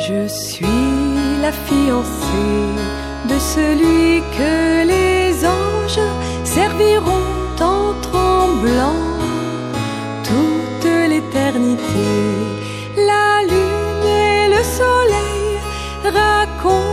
Je suis la fiancée de celui que les anges serviront en tremblant toute l'éternité. La lune et le soleil racontent